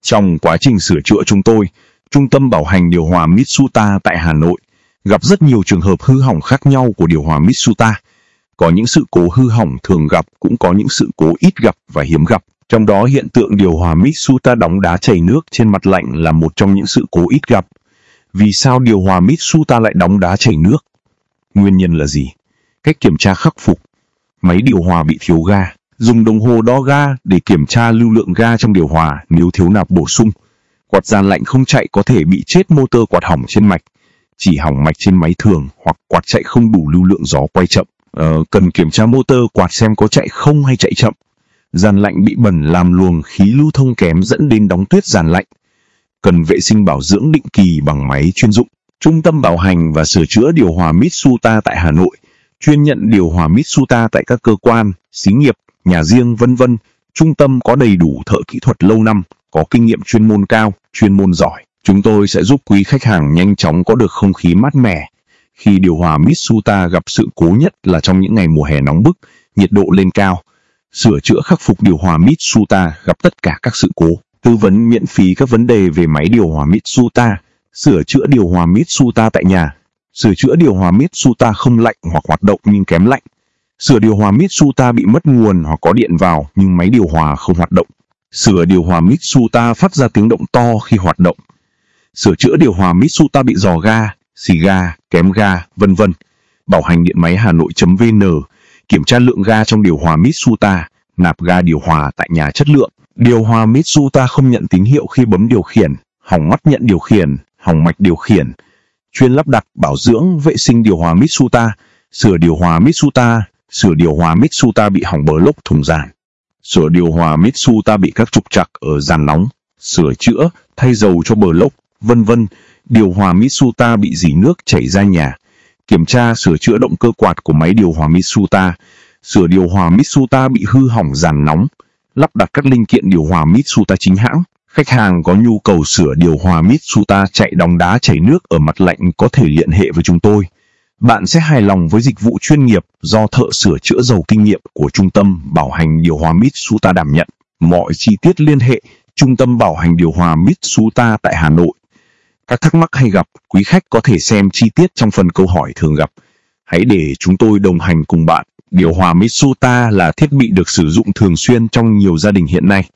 Trong quá trình sửa chữa chúng tôi, Trung tâm bảo hành điều hòa Mitsuta tại Hà Nội gặp rất nhiều trường hợp hư hỏng khác nhau của điều hòa Mitsuta. Có những sự cố hư hỏng thường gặp, cũng có những sự cố ít gặp và hiếm gặp. Trong đó hiện tượng điều hòa Mitsuta đóng đá chảy nước trên mặt lạnh là một trong những sự cố ít gặp. Vì sao điều hòa Mitsuta lại đóng đá chảy nước? Nguyên nhân là gì? Cách kiểm tra khắc phục. Máy điều hòa bị thiếu ga. Dùng đồng hồ đo ga để kiểm tra lưu lượng ga trong điều hòa nếu thiếu nạp bổ sung. Quạt dàn lạnh không chạy có thể bị chết motor quạt hỏng trên mạch. Chỉ hỏng mạch trên máy thường hoặc quạt chạy không đủ lưu lượng gió quay chậm. Cần kiểm tra motor quạt xem có chạy không hay chạy chậm. Dàn lạnh bị bẩn làm luồng khí lưu thông kém dẫn đến đóng tuyết dàn lạnh. Cần vệ sinh bảo dưỡng định kỳ bằng máy chuyên dụng. Trung tâm bảo hành và sửa chữa điều hòa Mitsuta tại Hà Nội chuyên nhận điều hòa Mitsuta tại các cơ quan, xí nghiệp, nhà riêng v.v. Trung tâm có đầy đủ thợ kỹ thuật lâu năm, có kinh nghiệm chuyên môn cao, chuyên môn giỏi. Chúng tôi sẽ giúp quý khách hàng nhanh chóng có được không khí mát mẻ. Khi điều hòa Mitsuta gặp sự cố nhất là trong những ngày mùa hè nóng bức, nhiệt độ lên cao. Sửa chữa khắc phục điều hòa Mitsuta gặp tất cả các sự cố. Tư vấn miễn phí các vấn đề về máy điều hòa Mitsuta. Sửa chữa điều hòa Mitsuta tại nhà. Sửa chữa điều hòa Mitsuta không lạnh hoặc hoạt động nhưng kém lạnh. Sửa điều hòa Mitsuta bị mất nguồn hoặc có điện vào nhưng máy điều hòa không hoạt động. Sửa điều hòa Mitsuta phát ra tiếng động to khi hoạt động. Sửa chữa điều hòa Mitsuta bị rò ga, xì ga, kém ga, v.v. Bảo hành điện máy Hà Nội.vn. Kiểm tra lượng ga trong điều hòa Mitsuta. Nạp ga điều hòa tại nhà chất lượng. Điều hòa Mitsuta không nhận tín hiệu khi bấm điều khiển. Hỏng mắt nhận điều khiển, hỏng mạch điều khiển. Chuyên lắp đặt, bảo dưỡng, vệ sinh điều hòa Mitsuta. Sửa điều hòa Mitsuta. Sửa điều hòa Mitsuta bị hỏng bờ lốc thùng dàn. Sửa điều hòa Mitsuta bị các trục trặc ở dàn nóng. Sửa chữa, thay dầu cho bờ lốc, v.v. Điều hòa Mitsuta bị rỉ nước chảy ra nhà. Kiểm tra sửa chữa động cơ quạt của máy điều hòa Mitsuta. Sửa điều hòa Mitsuta bị hư hỏng dàn nóng. Lắp đặt các linh kiện điều hòa Mitsuta chính hãng. Khách hàng có nhu cầu sửa điều hòa Mitsuta chạy đóng đá chảy nước ở mặt lạnh có thể liên hệ với chúng tôi. Bạn sẽ hài lòng với dịch vụ chuyên nghiệp do thợ sửa chữa giàu kinh nghiệm của Trung tâm bảo hành điều hòa Mitsuta đảm nhận. Mọi chi tiết liên hệ Trung tâm bảo hành điều hòa Mitsuta tại Hà Nội. Các thắc mắc hay gặp, quý khách có thể xem chi tiết trong phần câu hỏi thường gặp. Hãy để chúng tôi đồng hành cùng bạn. Điều hòa Mitsuta là thiết bị được sử dụng thường xuyên trong nhiều gia đình hiện nay.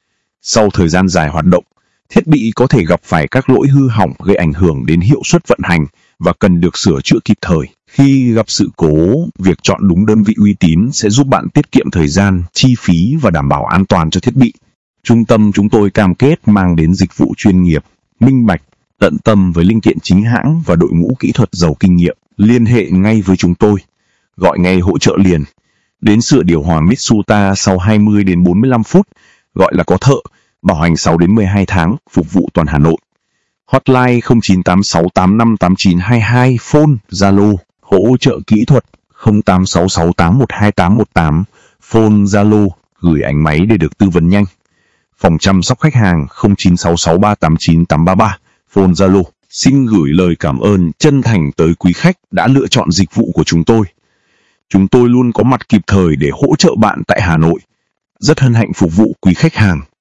Sau thời gian dài hoạt động, thiết bị có thể gặp phải các lỗi hư hỏng gây ảnh hưởng đến hiệu suất vận hành và cần được sửa chữa kịp thời. Khi gặp sự cố, việc chọn đúng đơn vị uy tín sẽ giúp bạn tiết kiệm thời gian, chi phí và đảm bảo an toàn cho thiết bị. Trung tâm chúng tôi cam kết mang đến dịch vụ chuyên nghiệp, minh bạch, tận tâm với linh kiện chính hãng và đội ngũ kỹ thuật giàu kinh nghiệm. Liên hệ ngay với chúng tôi. Gọi ngay hỗ trợ liền. Đến sửa điều hòa Mitsuta sau 20 đến 45 phút, gọi là có thợ, bảo hành 6 đến 12 tháng, phục vụ toàn Hà Nội. Hotline 0986858922, phone, Zalo, hỗ trợ kỹ thuật 0866812818, phone, Zalo, gửi ảnh máy để được tư vấn nhanh. Phòng chăm sóc khách hàng 0966389833, phone, Zalo. Xin gửi lời cảm ơn chân thành tới quý khách đã lựa chọn dịch vụ của chúng tôi. Chúng tôi luôn có mặt kịp thời để hỗ trợ bạn tại Hà Nội. Rất hân hạnh phục vụ quý khách hàng.